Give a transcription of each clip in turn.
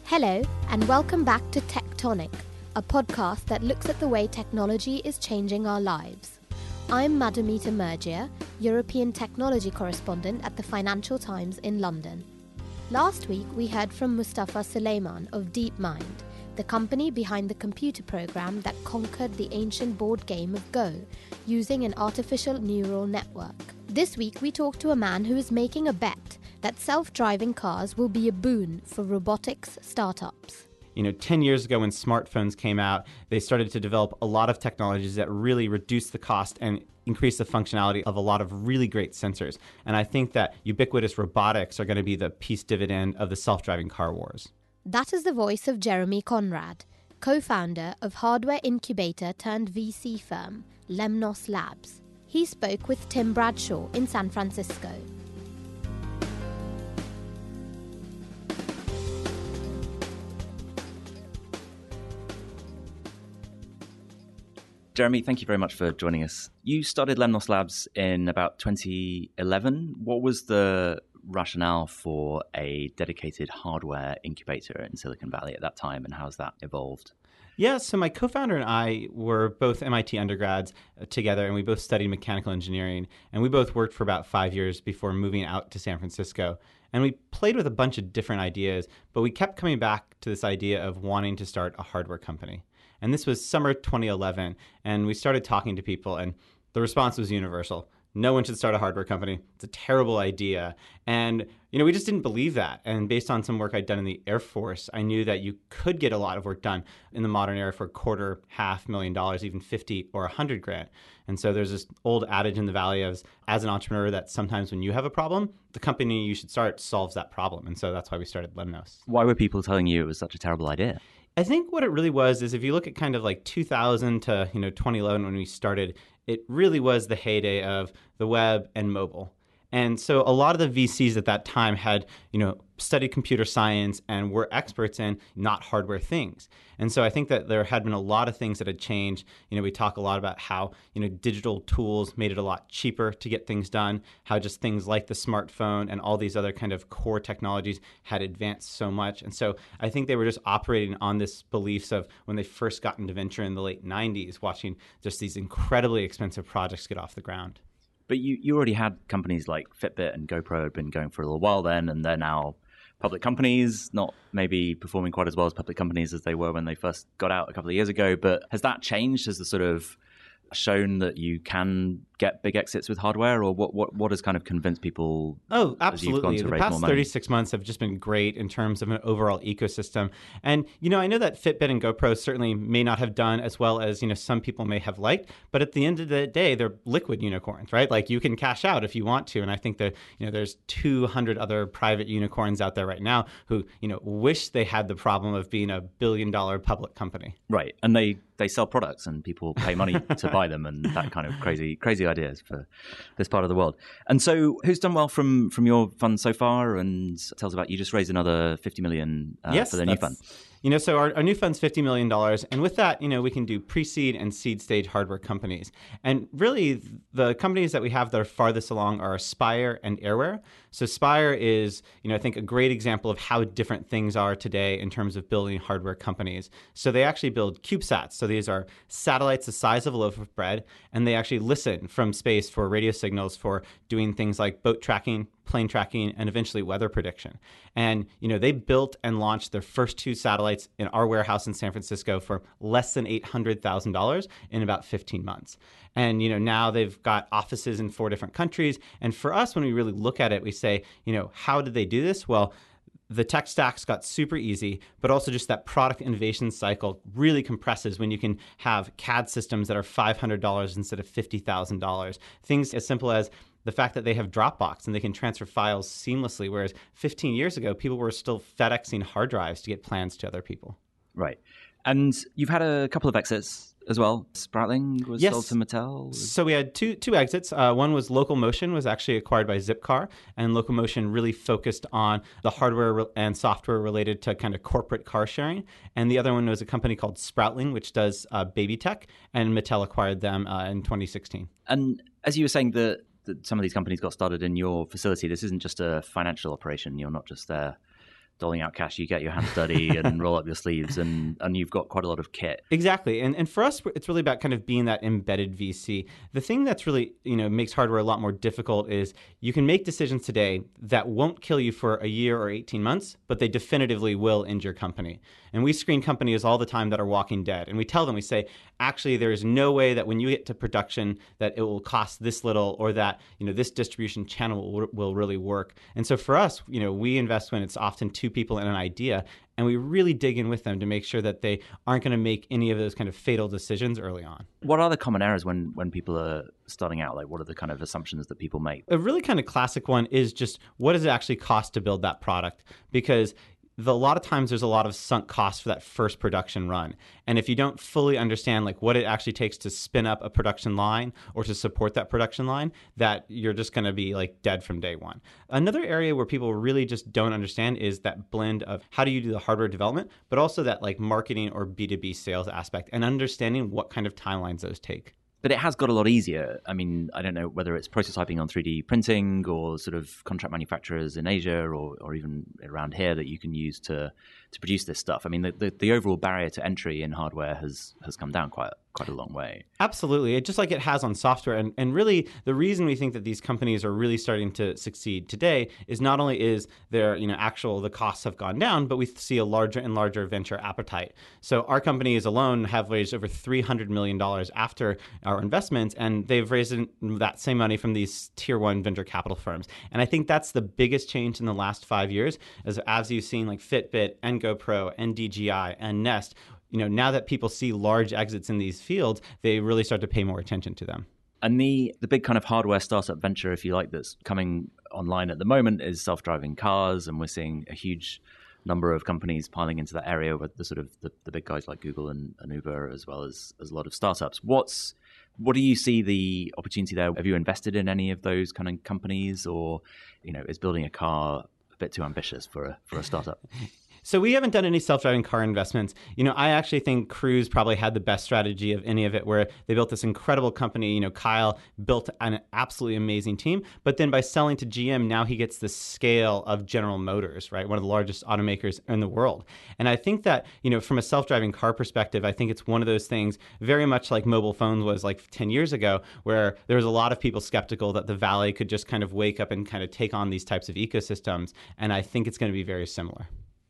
Hello, and welcome back to Tectonic, a podcast that looks at the way technology is changing our lives. I'm Madhumita Murgia, European technology correspondent at the Financial Times in London. Last week, we heard from Mustafa Suleyman of DeepMind, the company behind the computer program that conquered the ancient board game of Go, using an artificial neural network. This week, we talked to a man who is making a bet that self-driving cars will be a boon for robotics startups. 10 years ago when smartphones came out, they started to develop a lot of technologies that really reduced the cost and increased the functionality of a lot of really great sensors. And I think that ubiquitous robotics are going to be the peace dividend of the self-driving car wars. That is the voice of Jeremy Conrad, co-founder of hardware incubator turned VC firm, Lemnos Labs. He spoke with Tim Bradshaw in San Francisco. Jeremy, thank you very much for joining us. You started Lemnos Labs in about 2011. What was the rationale for a dedicated hardware incubator in Silicon Valley at that time, and how's that evolved? Yeah, so my co-founder and I were both MIT undergrads together, and we both studied mechanical engineering, and we both worked for about 5 years before moving out to San Francisco. And we played with a bunch of different ideas, but we kept coming back to this idea of wanting to start a hardware company. And this was summer 2011, and we started talking to people, and the response was universal. No one should start a hardware company. It's a terrible idea. And, we just didn't believe that. And based on some work I'd done in the Air Force, I knew that you could get a lot of work done in the modern era for $250,000, even 50 or 100 grand. And so there's this old adage in the Valley as an entrepreneur that sometimes when you have a problem, the company you should start solves that problem. And so that's why we started Lemnos. Why were people telling you it was such a terrible idea? I think what it really was is if you look at kind of like 2000 to 2011 when we started, it really was the heyday of the web and mobile. And so a lot of the VCs at that time had, studied computer science and were experts in not hardware things. And so I think that there had been a lot of things that had changed. We talk a lot about how, digital tools made it a lot cheaper to get things done, how just things like the smartphone and all these other kind of core technologies had advanced so much. And so I think they were just operating on this beliefs of when they first got into venture in the late 90s, watching just these incredibly expensive projects get off the ground. But you already had companies like Fitbit and GoPro had been going for a little while then, and they're now public companies, not maybe performing quite as well as public companies as they were when they first got out a couple of years ago. But has that changed? Has the sort of shown that you can get big exits with hardware, or what has kind of convinced people? Oh, absolutely. As you've gone to the raise past more money? 36 months have just been great in terms of an overall ecosystem. And, I know that Fitbit and GoPro certainly may not have done as well as, some people may have liked, but at the end of the day, they're liquid unicorns, right? Like you can cash out if you want to. And I think that, there's 200 other private unicorns out there right now who, wish they had the problem of being a billion-dollar public company. Right. And they sell products and people pay money to buy them, and that kind of crazy ideas for this part of the world. And so who's done well from your fund so far? And tell us about, you just raised another $50 million for the new fund. So our new fund's $50 million. And with that, we can do pre-seed and seed stage hardware companies. And really, the companies that we have that are farthest along are Spire and Airware. So Spire is, I think, a great example of how different things are today in terms of building hardware companies. So they actually build CubeSats. So these are satellites the size of a loaf of bread, and they actually listen from space for radio signals for doing things like boat tracking, plane tracking, and eventually weather prediction. And, they built and launched their first 2 satellites in our warehouse in San Francisco for less than $800,000 in about 15 months. And, now they've got offices in 4 different countries. And for us, when we really look at it, we say, how did they do this? Well, the tech stacks got super easy, but also just that product innovation cycle really compresses when you can have CAD systems that are $500 instead of $50,000. Things as simple as the fact that they have Dropbox and they can transfer files seamlessly, whereas 15 years ago, people were still FedExing hard drives to get plans to other people. Right. And you've had a couple of exits as well. Sproutling was Yes. sold to Mattel. So we had two exits. One was Locomotion, was actually acquired by Zipcar, and Locomotion really focused on the hardware and software related to kind of corporate car sharing. And the other one was a company called Sproutling, which does baby tech, and Mattel acquired them in 2016. And as you were saying, that some of these companies got started in your facility. This isn't just a financial operation. You're not just there doling out cash, you get your hands dirty and roll up your sleeves, and you've got quite a lot of kit. Exactly. And for us, it's really about kind of being that embedded VC. The thing that's really, makes hardware a lot more difficult is you can make decisions today that won't kill you for a year or 18 months, but they definitively will end your company. And we screen companies all the time that are walking dead. And we tell them, we say, actually, there is no way that when you get to production that it will cost this little, or that, this distribution channel will really work. And so for us, we invest when it's often two people and an idea, and we really dig in with them to make sure that they aren't going to make any of those kind of fatal decisions early on. What are the common errors when people are starting out? Like, what are the kind of assumptions that people make? A really kind of classic one is just, what does it actually cost to build that product? Because a lot of times there's a lot of sunk costs for that first production run. And if you don't fully understand like what it actually takes to spin up a production line or to support that production line, that you're just going to be like dead from day one. Another area where people really just don't understand is that blend of how do you do the hardware development, but also that like marketing or B2B sales aspect, and understanding what kind of timelines those take. But it has got a lot easier. I mean, I don't know whether it's prototyping on 3D printing or sort of contract manufacturers in Asia or even around here that you can use to produce this stuff. I mean, the overall barrier to entry in hardware has come down quite a long way. Absolutely. It just like it has on software. And really, the reason we think that these companies are really starting to succeed today is not only is their, the costs have gone down, but we see a larger and larger venture appetite. So our companies alone have raised over $300 million after our investments, and they've raised that same money from these tier one venture capital firms. And I think that's the biggest change in the last 5 years, as you've seen like Fitbit and GoPro and DJI and Nest. Now that people see large exits in these fields, they really start to pay more attention to them. And the big kind of hardware startup venture, if you like, that's coming online at the moment is self-driving cars, and we're seeing a huge number of companies piling into that area with the sort of the big guys like Google and Uber, as well as a lot of startups. What do you see the opportunity there? Have you invested in any of those kind of companies, or is building a car a bit too ambitious for a startup? So we haven't done any self-driving car investments. I actually think Cruise probably had the best strategy of any of it, where they built this incredible company. Kyle built an absolutely amazing team, but then by selling to GM, now he gets the scale of General Motors, right? One of the largest automakers in the world. And I think that, from a self-driving car perspective, I think it's one of those things very much like mobile phones was like 10 years ago, where there was a lot of people skeptical that the Valley could just kind of wake up and kind of take on these types of ecosystems. And I think it's going to be very similar.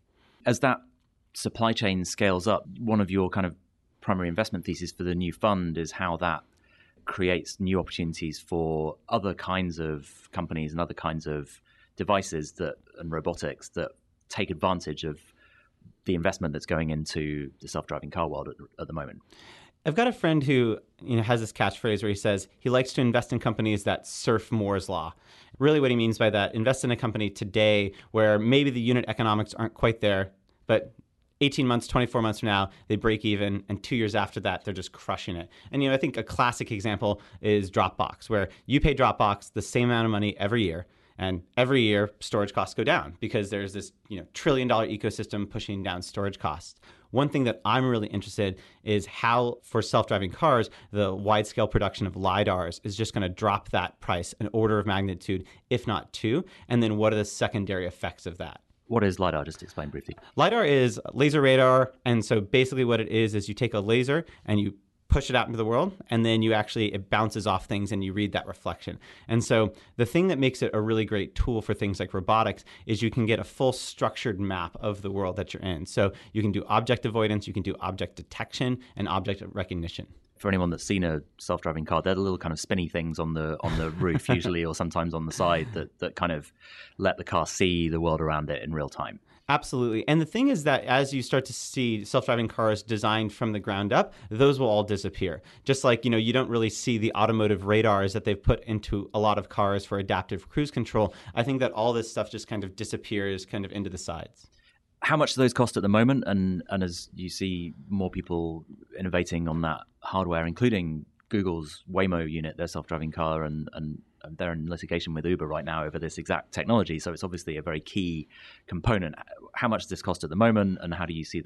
As that supply chain scales up, one of your kind of primary investment theses for the new fund is how that creates new opportunities for other kinds of companies and other kinds of devices and robotics that take advantage of the investment that's going into the self-driving car world at the moment. I've got a friend who has this catchphrase where he says he likes to invest in companies that surf Moore's law. Really what he means by that, invest in a company today where maybe the unit economics aren't quite there, but 18 months, 24 months from now, they break even, and 2 years after that, they're just crushing it. And I think a classic example is Dropbox, where you pay Dropbox the same amount of money every year, and every year storage costs go down because there's this trillion-dollar ecosystem pushing down storage costs. One thing that I'm really interested is how, for self-driving cars, the wide-scale production of LiDARs is just going to drop that price an order of magnitude, if not two. And then what are the secondary effects of that? What is LiDAR? Just explain briefly. LiDAR is laser radar. And so basically what it is you take a laser and you push it out into the world, and then it bounces off things and you read that reflection. And so the thing that makes it a really great tool for things like robotics is you can get a full structured map of the world that you're in. So you can do object avoidance, you can do object detection, and object recognition. For anyone that's seen a self-driving car, they're the little kind of spinny things on the roof usually, or sometimes on the side that kind of let the car see the world around it in real time. Absolutely. And the thing is that as you start to see self-driving cars designed from the ground up, those will all disappear. Just like, you don't really see the automotive radars that they've put into a lot of cars for adaptive cruise control. I think that all this stuff just kind of disappears kind of into the sides. How much do those cost at the moment? And as you see more people innovating on that hardware, including Google's Waymo unit, their self-driving car, and they're in litigation with Uber right now over this exact technology. So it's obviously a very key component. How much does this cost at the moment, and how do you see that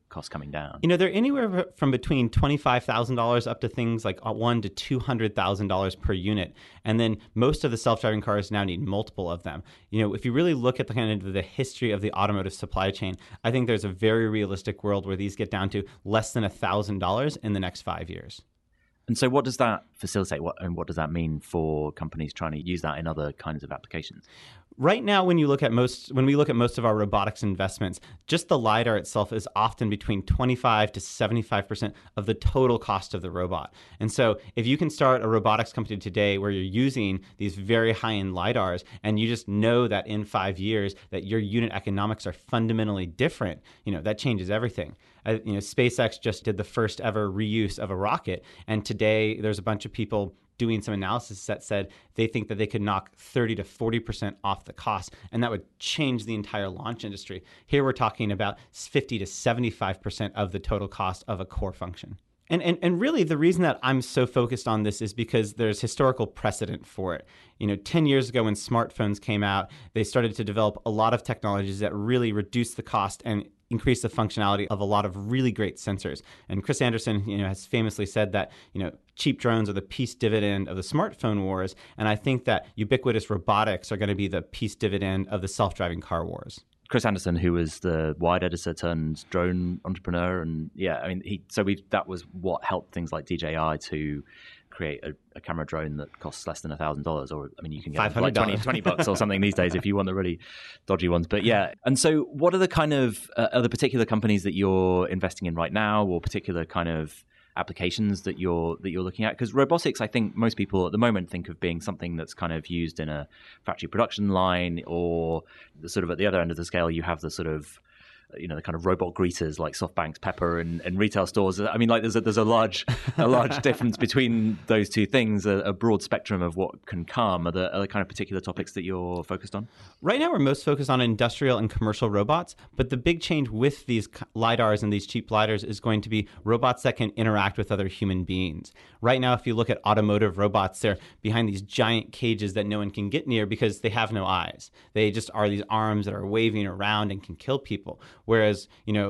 costs coming down? They're anywhere from between $25,000 up to things like $100,000 to $200,000 per unit. And then most of the self-driving cars now need multiple of them. If you really look at the kind of the history of the automotive supply chain, I think there's a very realistic world where these get down to less than $1,000 in the next 5 years. And so what does that facilitate? What does that mean for companies trying to use that in other kinds of applications? Right now, when we look at most of our robotics investments, just the LiDAR itself is often between 25 to 75% of the total cost of the robot. And so if you can start a robotics company today where you're using these very high-end LiDARs and you just know that in 5 years that your unit economics are fundamentally different, that changes everything. SpaceX just did the first ever reuse of a rocket, and today there's a bunch of people doing some analysis that said they think that they could knock 30 to 40% off the cost, and that would change the entire launch industry. Here we're talking about 50 to 75% of the total cost of a core function. And really the reason that I'm so focused on this is because there's historical precedent for it. 10 years ago when smartphones came out, they started to develop a lot of technologies that really reduced the cost and increase the functionality of a lot of really great sensors. And Chris Anderson, has famously said that, cheap drones are the peace dividend of the smartphone wars. And I think that ubiquitous robotics are going to be the peace dividend of the self-driving car wars. Chris Anderson, who was the Wired editor turned drone entrepreneur, and that was what helped things like DJI to create a camera drone that costs less than $1,000, or you can get like $20 or something these days if you want the really dodgy ones. But yeah, and so what are the kind of are the particular companies that you're investing in right now, or particular kind of applications that you're looking at? Because robotics, I think most people at the moment think of being something that's kind of used in a factory production line, or the sort of at the other end of the scale, you have the sort of the kind of robot greeters like SoftBank's Pepper and retail stores. There's a large difference between those two things, a broad spectrum of what can come. Are there kind of particular topics that you're focused on? Right now, we're most focused on industrial and commercial robots, but the big change with these LiDARs and these cheap LiDARs is going to be robots that can interact with other human beings. Right now, if you look at automotive robots, they're behind these giant cages that no one can get near because they have no eyes. They just are these arms that are waving around and can kill people. Whereas,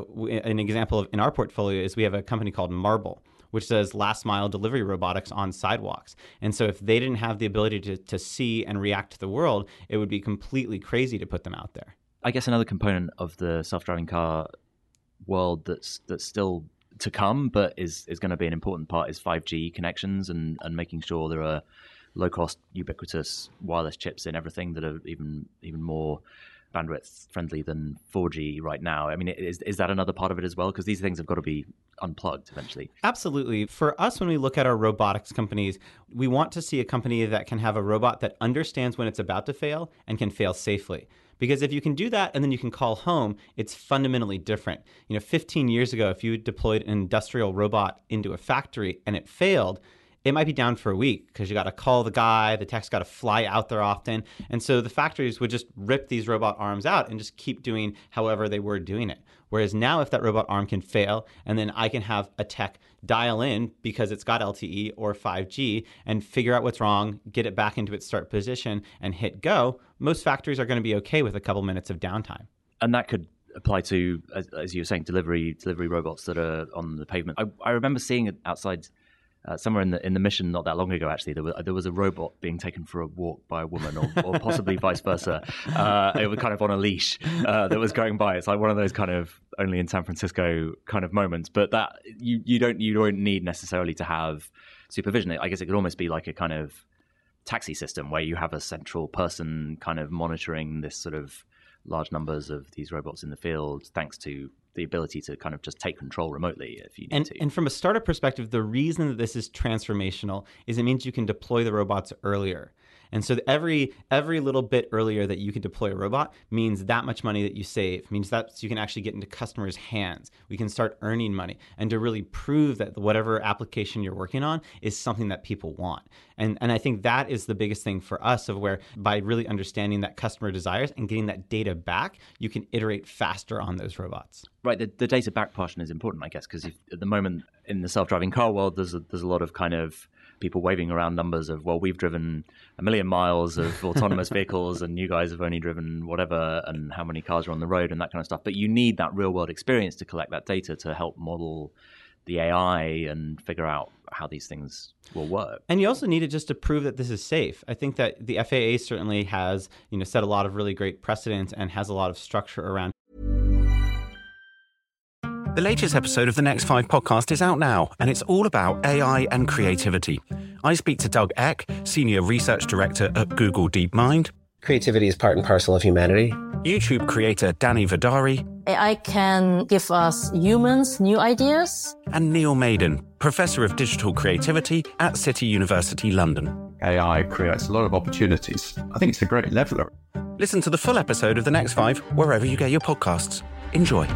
an example in our portfolio is we have a company called Marble, which does last mile delivery robotics on sidewalks. And so if they didn't have the ability to see and react to the world, it would be completely crazy to put them out there. I guess another component of the self-driving car world that's still to come, but is going to be an important part, is 5G connections and making sure there are low-cost, ubiquitous wireless chips in everything that are even more bandwidth friendly than 4G right now. Is that another part of it as well? Because these things have got to be unplugged eventually. Absolutely. For us, when we look at our robotics companies, we want to see a company that can have a robot that understands when it's about to fail and can fail safely. Because if you can do that and then you can call home, it's fundamentally different. 15 years ago, if you deployed an industrial robot into a factory and it failed, it might be down for a week because you got to call the guy, the tech's got to fly out there often. And so the factories would just rip these robot arms out and just keep doing however they were doing it. Whereas now if that robot arm can fail and then I can have a tech dial in because it's got LTE or 5G and figure out what's wrong, get it back into its start position and hit go, most factories are going to be okay with a couple minutes of downtime. And that could apply to, as you were saying, delivery robots that are on the pavement. I remember seeing it outside somewhere in the Mission not that long ago, actually, there was a robot being taken for a walk by a woman, or possibly vice versa. It was kind of on a leash that was going by. It's like one of those kind of only in San Francisco kind of moments. But that you don't need necessarily to have supervision. I guess it could almost be like a kind of taxi system where you have a central person kind of monitoring this sort of large numbers of these robots in the field, thanks to the ability to kind of just take control remotely if you need to. And from a startup perspective, the reason that this is transformational is it means you can deploy the robots earlier. And so every little bit earlier that you can deploy a robot means that much money that you save, means that you can actually get into customers' hands. We can start earning money and to really prove that whatever application you're working on is something that people want. And I think that is the biggest thing for us, of where by really understanding that customer desires and getting that data back, you can iterate faster on those robots. Right, the data back portion is important, I guess, because at the moment in the self-driving car world, there's a lot of kind of people waving around numbers of, well, we've driven 1 million miles of autonomous vehicles and you guys have only driven whatever, and how many cars are on the road and that kind of stuff. But you need that real world experience to collect that data to help model the AI and figure out how these things will work. And you also need it just to prove that this is safe. I think that the FAA certainly has, set a lot of really great precedents and has a lot of structure around. The latest episode of the Next 5 podcast is out now, and it's all about AI and creativity. I speak to Doug Eck, Senior Research Director at Google DeepMind. Creativity is part and parcel of humanity. YouTube creator Danny Vidari. AI can give us humans new ideas. And Neil Maiden, Professor of Digital Creativity at City University London. AI creates a lot of opportunities. I think it's a great leveler. Listen to the full episode of The Next 5 wherever you get your podcasts. Enjoy.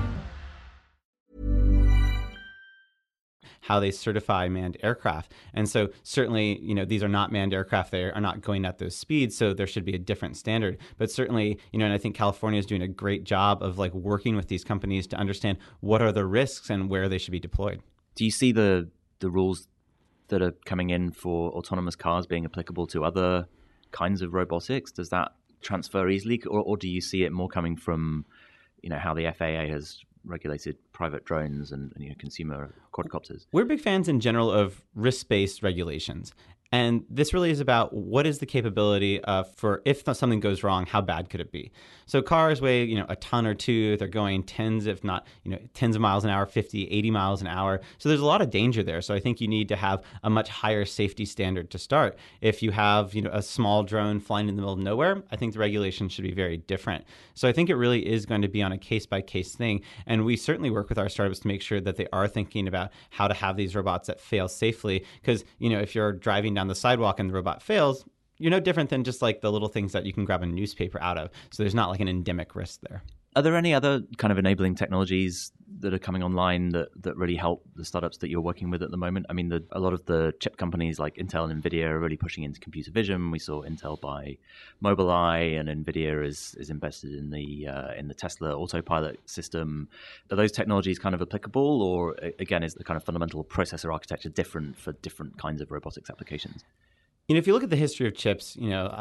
How they certify manned aircraft. And so certainly, these are not manned aircraft. They are not going at those speeds. So there should be a different standard. But certainly, and I think California is doing a great job of working with these companies to understand what are the risks and where they should be deployed. Do you see the rules that are coming in for autonomous cars being applicable to other kinds of robotics? Does that transfer easily? Or do you see it more coming from, how the FAA has regulated private drones and consumer quadcopters? We're big fans in general of risk-based regulations. And this really is about what is the capability for if something goes wrong, how bad could it be? So cars weigh, a ton or two. They're going tens, if not, tens of miles an hour, 50, 80 miles an hour. So there's a lot of danger there. So I think you need to have a much higher safety standard to start. If you have, a small drone flying in the middle of nowhere, I think the regulation should be very different. So I think it really is going to be on a case-by-case thing. And we certainly work with our startups to make sure that they are thinking about how to have these robots that fail safely. Because, if you're driving down the sidewalk and the robot fails, you're no different than just the little things that you can grab a newspaper out of. So there's not an endemic risk there. Are there any other kind of enabling technologies that are coming online that really help the startups that you're working with at the moment? I mean, a lot of the chip companies like Intel and NVIDIA are really pushing into computer vision. We saw Intel buy Mobileye, and NVIDIA is invested in the Tesla autopilot system. Are those technologies kind of applicable, or again, is the kind of fundamental processor architecture different for different kinds of robotics applications? If you look at the history of chips,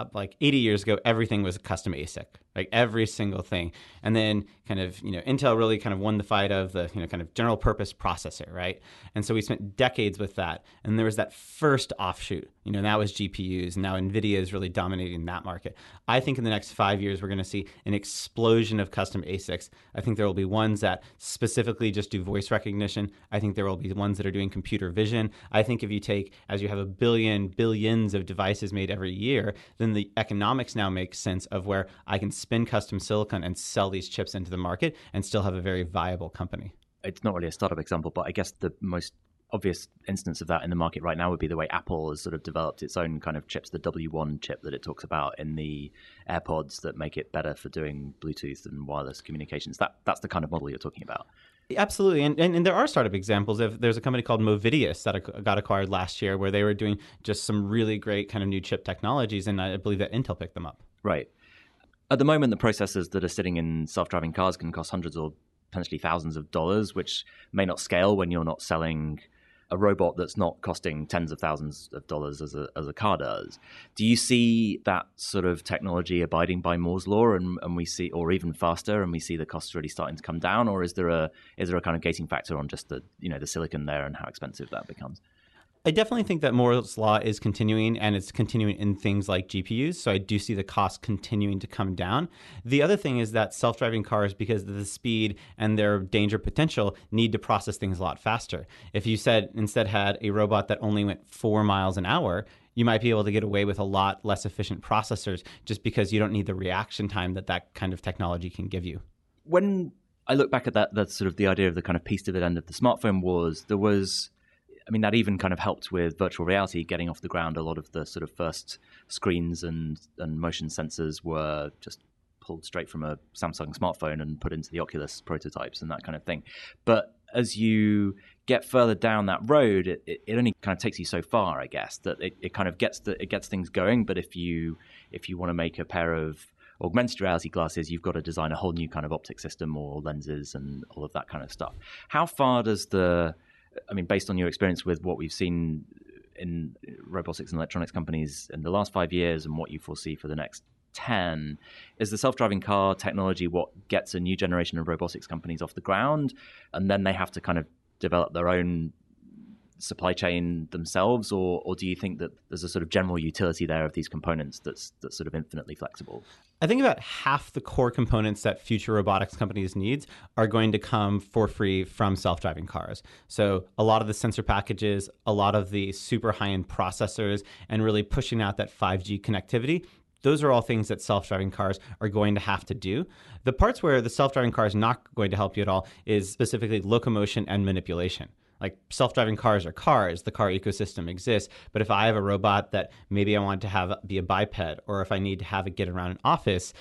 80 years ago, everything was a custom ASIC, every single thing. And then Intel really won the fight of the, general purpose processor, right? And so we spent decades with that. And there was that first offshoot, that was GPUs. And now NVIDIA is really dominating that market. I think in the next 5 years, we're going to see an explosion of custom ASICs. I think there will be ones that specifically just do voice recognition. I think there will be ones that are doing computer vision. I think if you take, as you have billions of devices made every year, then the economics now make sense of where I can spin custom silicon and sell these chips into the market and still have a very viable company. It's not really a startup example, but I guess the most obvious instance of that in the market right now would be the way Apple has sort of developed its own kind of chips, the W1 chip that it talks about in the AirPods that make it better for doing Bluetooth and wireless communications. That's the kind of model you're talking about. Absolutely. And there are startup examples. There's a company called Movidius that got acquired last year where they were doing just some really great kind of new chip technologies. And I believe that Intel picked them up. Right. At the moment, the processors that are sitting in self-driving cars can cost hundreds or potentially thousands of dollars, which may not scale when you're not selling a robot that's not costing tens of thousands of dollars as a car does. Do you see that sort of technology abiding by Moore's law, and we see, or even faster, and we see the costs really starting to come down, or is there a kind of gating factor on just the silicon there and how expensive that becomes? I definitely think that Moore's law is continuing, and it's continuing in things like GPUs. So I do see the cost continuing to come down. The other thing is that self-driving cars, because of the speed and their danger potential, need to process things a lot faster. If you instead had a robot that only went 4 miles an hour, you might be able to get away with a lot less efficient processors just because you don't need the reaction time that kind of technology can give you. When I look back at that's sort of the idea of the kind of peace dividend of the smartphone that even kind of helped with virtual reality getting off the ground. A lot of the sort of first screens and motion sensors were just pulled straight from a Samsung smartphone and put into the Oculus prototypes and that kind of thing. But as you get further down that road, it only kind of takes you so far, I guess, that it kind of gets things going. But if you want to make a pair of augmented reality glasses, you've got to design a whole new kind of optic system or lenses and all of that kind of stuff. How far does based on your experience with what we've seen in robotics and electronics companies in the last 5 years and what you foresee for the next 10, is the self-driving car technology what gets a new generation of robotics companies off the ground, and then they have to kind of develop their own supply chain themselves, or do you think that there's a sort of general utility there of these components that's sort of infinitely flexible? I think about half the core components that future robotics companies need are going to come for free from self-driving cars. So a lot of the sensor packages, a lot of the super high-end processors, and really pushing out that 5G connectivity, those are all things that self-driving cars are going to have to do. The parts where the self-driving car is not going to help you at all is specifically locomotion and manipulation. Like self-driving cars are cars, the car ecosystem exists. But if I have a robot that maybe I want to have be a biped, or if I need to have it get around an office,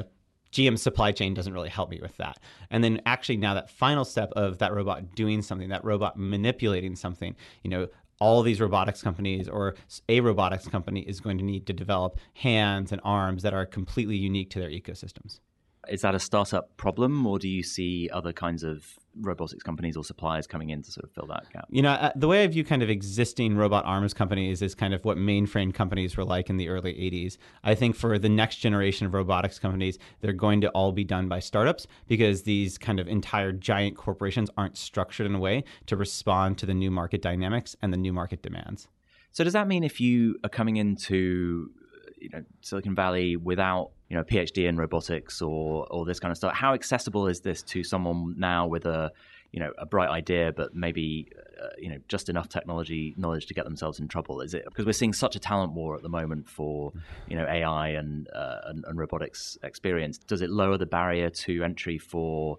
GM's supply chain doesn't really help me with that. And then actually now that final step of that robot doing something, that robot manipulating something, all of these robotics companies or a robotics company is going to need to develop hands and arms that are completely unique to their ecosystems. Is that a startup problem, or do you see other kinds of robotics companies or suppliers coming in to sort of fill that gap? The way I view kind of existing robot arms companies is kind of what mainframe companies were like in the early 80s. I think for the next generation of robotics companies, they're going to all be done by startups because these kind of entire giant corporations aren't structured in a way to respond to the new market dynamics and the new market demands. So does that mean if you are coming into Silicon Valley without a PhD in robotics or this kind of stuff, how accessible is this to someone now with a bright idea but maybe just enough technology knowledge to get themselves in trouble? Is it because we're seeing such a talent war at the moment for AI and robotics experience? Does it lower the barrier to entry for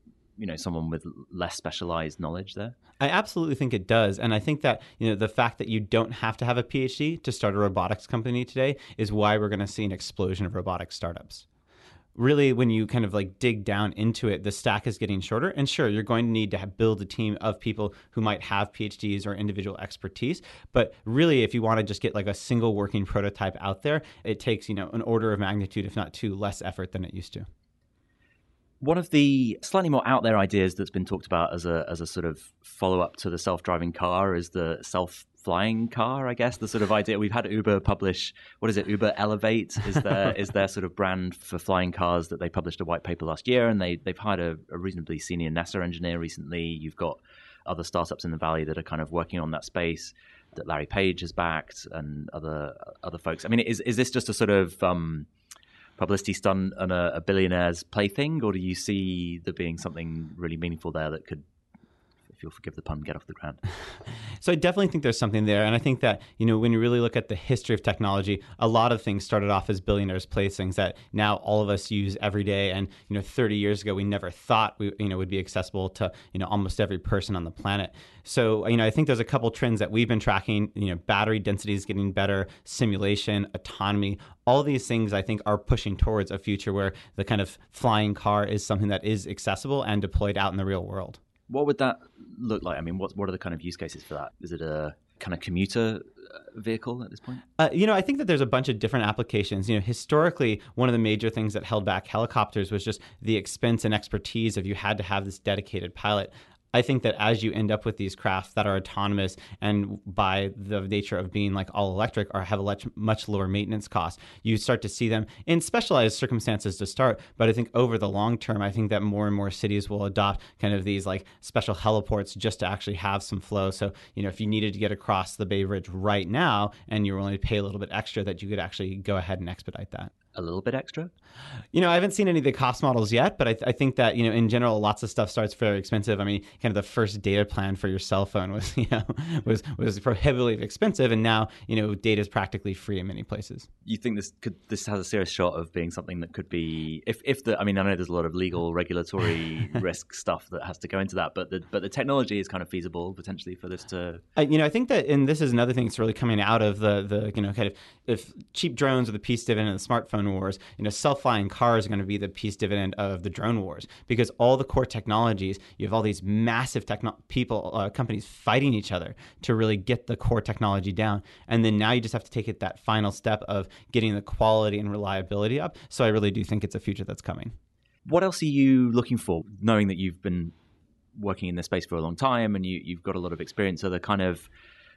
someone with less specialized knowledge there? I absolutely think it does. And I think that, the fact that you don't have to have a PhD to start a robotics company today is why we're going to see an explosion of robotics startups. Really, when you kind of dig down into it, the stack is getting shorter. And sure, you're going to need to build a team of people who might have PhDs or individual expertise. But really, if you want to just get a single working prototype out there, it takes, an order of magnitude, if not two, less effort than it used to. One of the slightly more out there ideas that's been talked about as a sort of follow-up to the self-driving car is the self-flying car, I guess. The sort of idea, we've had Uber publish, what is it, Uber Elevate is their sort of brand for flying cars that they published a white paper last year, and they've hired a reasonably senior NASA engineer recently. You've got other startups in the Valley that are kind of working on that space that Larry Page has backed and other folks. I mean, is this just a sort of publicity stunt and a billionaire's plaything, or do you see there being something really meaningful there that could, if you'll forgive the pun, get off the ground? So I definitely think there's something there. And I think that, when you really look at the history of technology, a lot of things started off as billionaires' playthings that now all of us use every day. And, 30 years ago, we never thought would be accessible to, almost every person on the planet. So, I think there's a couple trends that we've been tracking, battery density is getting better, simulation, autonomy, all these things I think are pushing towards a future where the kind of flying car is something that is accessible and deployed out in the real world. What would that look like? I mean, what are the kind of use cases for that? Is it a kind of commuter vehicle at this point? I think that there's a bunch of different applications. Historically, one of the major things that held back helicopters was just the expense and expertise of you had to have this dedicated pilot. I think that as you end up with these crafts that are autonomous and by the nature of being all electric or have a much lower maintenance cost, you start to see them in specialized circumstances to start. But I think over the long term, I think that more and more cities will adopt kind of these special heliports just to actually have some flow. So, if you needed to get across the Bay Bridge right now and you were only to pay a little bit extra, that you could actually go ahead and expedite that. A little bit extra? I haven't seen any of the cost models yet, but I think that, in general, lots of stuff starts fairly expensive. I mean, kind of the first data plan for your cell phone was, was prohibitively expensive. And now, data is practically free in many places. You think this has a serious shot of being something that could be, I know there's a lot of legal regulatory risk stuff that has to go into that, but the technology is kind of feasible potentially for this to. I think that, and this is another thing that's really coming out of the kind of, if cheap drones are the peace dividend of the smartphone wars, self-flying cars are going to be the peace dividend of the drone wars, because all the core technologies, you have all these massive companies fighting each other to really get the core technology down. And then now you just have to take it that final step of getting the quality and reliability up. So I really do think it's a future that's coming. What else are you looking for, knowing that you've been working in this space for a long time and you've got a lot of experience? Are the kind of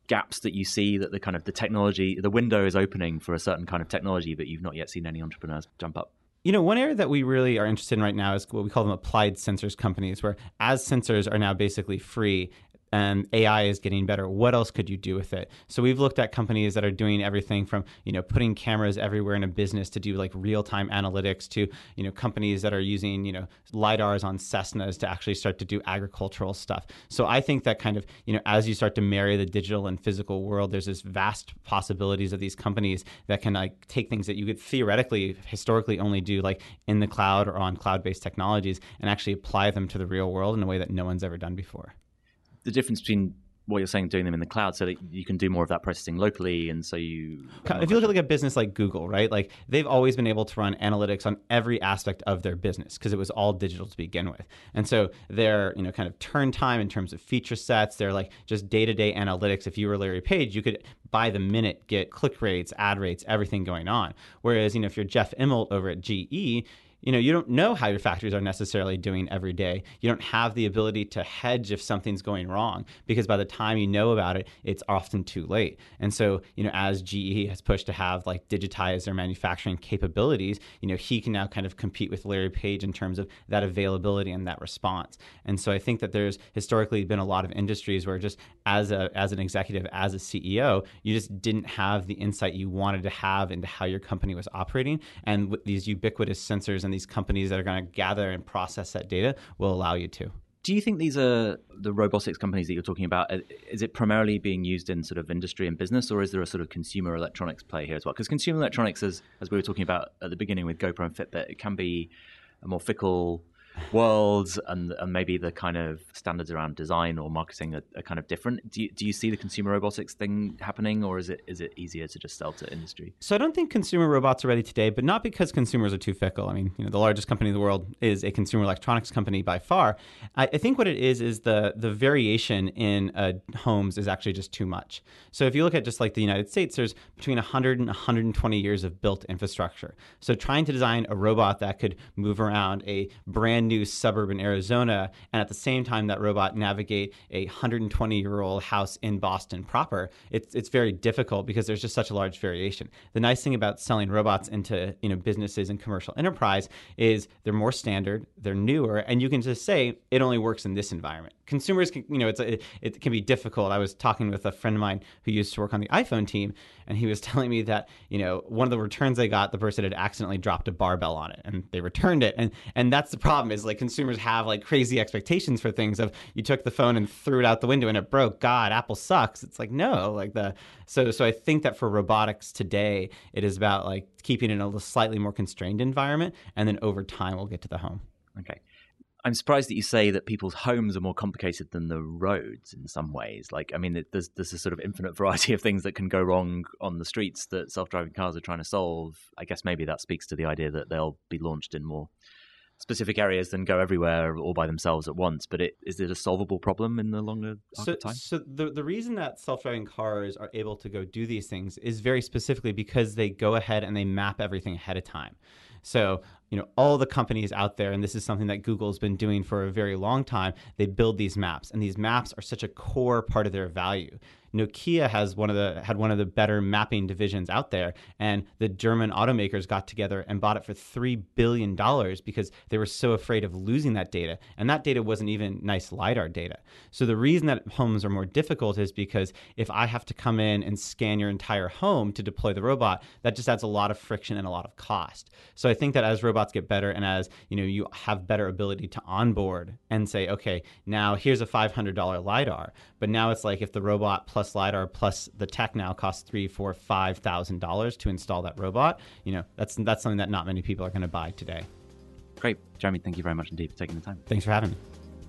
gaps that you see that the kind of the technology, the window is opening for a certain kind of technology, but you've not yet seen any entrepreneurs jump up? One area that we really are interested in right now is what we call them applied sensors companies, where as sensors are now basically free and AI is getting better, what else could you do with it? So we've looked at companies that are doing everything from, putting cameras everywhere in a business to do like real-time analytics to, companies that are using, LiDARs on Cessnas to actually start to do agricultural stuff. So I think that kind of, as you start to marry the digital and physical world, there's this vast possibilities of these companies that can like take things that you could theoretically, historically only do like in the cloud or on cloud-based technologies and actually apply them to the real world in a way that no one's ever done before. The difference between what you're saying, doing them in the cloud so that you can do more of that processing locally. And so if you look at like a business like Google, right? Like they've always been able to run analytics on every aspect of their business because it was all digital to begin with. And so their, kind of turn time in terms of feature sets, they're like just day-to-day analytics. If you were Larry Page, you could by the minute get click rates, ad rates, everything going on. Whereas, if you're Jeff Immelt over at GE, you don't know how your factories are necessarily doing every day. You don't have the ability to hedge if something's going wrong because by the time you know about it, it's often too late. And so, as GE has pushed to have like digitize their manufacturing capabilities, he can now kind of compete with Larry Page in terms of that availability and that response. And so I think that there's historically been a lot of industries where just as an executive, as a CEO, you just didn't have the insight you wanted to have into how your company was operating. And with these ubiquitous sensors and these companies that are going to gather and process that data will allow you to. Do you think these are the robotics companies that you're talking about? Is it primarily being used in sort of industry and business, or is there a sort of consumer electronics play here as well? Because consumer electronics, as we were talking about at the beginning with GoPro and Fitbit, it can be a more fickle world, and maybe the kind of standards around design or marketing are kind of different. Do you see the consumer robotics thing happening, or is it easier to just sell to industry? So I don't think consumer robots are ready today, but not because consumers are too fickle. I mean, the largest company in the world is a consumer electronics company by far. I think what it is the variation in homes is actually just too much. So if you look at just like the United States, there's between 100 and 120 years of built infrastructure. So trying to design a robot that could move around a brand new suburb in Arizona and at the same time that robot navigate a 120-year-old house in Boston proper, it's very difficult because there's just such a large variation. The nice thing about selling robots into businesses and commercial enterprise is they're more standard, they're newer, and you can just say it only works in this environment. Consumers can, it can be difficult. I was talking with a friend of mine who used to work on the iPhone team, and he was telling me that, one of the returns they got, the person had accidentally dropped a barbell on it, and they returned it. And that's the problem is like consumers have like crazy expectations for things of you took the phone and threw it out the window and it broke. God, Apple sucks. It's like, no, so I think that for robotics today, it is about like keeping it in a slightly more constrained environment, and then over time we'll get to the home. Okay. I'm surprised that you say that people's homes are more complicated than the roads in some ways. Like, I mean, there's a sort of infinite variety of things that can go wrong on the streets that self-driving cars are trying to solve. I guess maybe that speaks to the idea that they'll be launched in more specific areas than go everywhere all by themselves at once. But is it a solvable problem in the longer arc of time? So the reason that self-driving cars are able to go do these things is very specifically because they go ahead and they map everything ahead of time. So, all the companies out there, and this is something that Google's been doing for a very long time, they build these maps, and these maps are such a core part of their value. Nokia had one of the better mapping divisions out there, and the German automakers got together and bought it for $3 billion because they were so afraid of losing that data, and that data wasn't even nice LiDAR data. So the reason that homes are more difficult is because if I have to come in and scan your entire home to deploy the robot, that just adds a lot of friction and a lot of cost. So I think that as robots get better and as you have better ability to onboard and say, okay, now here's a $500 LiDAR, but now it's like if the robot plus LiDAR plus the tech now costs $3,000, $4,000, $5,000 to install that robot, that's something that not many people are going to buy today. Great. Jeremy, thank you very much indeed for taking the time. Thanks for having me.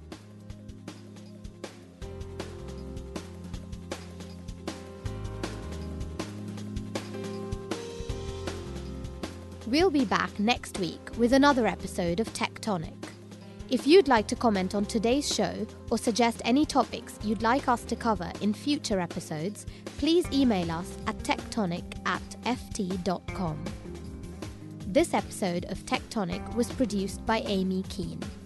We'll be back next week with another episode of Tectonic. If you'd like to comment on today's show or suggest any topics you'd like us to cover in future episodes, please email us at tectonic@ft.com. This episode of Tectonic was produced by Amy Keane.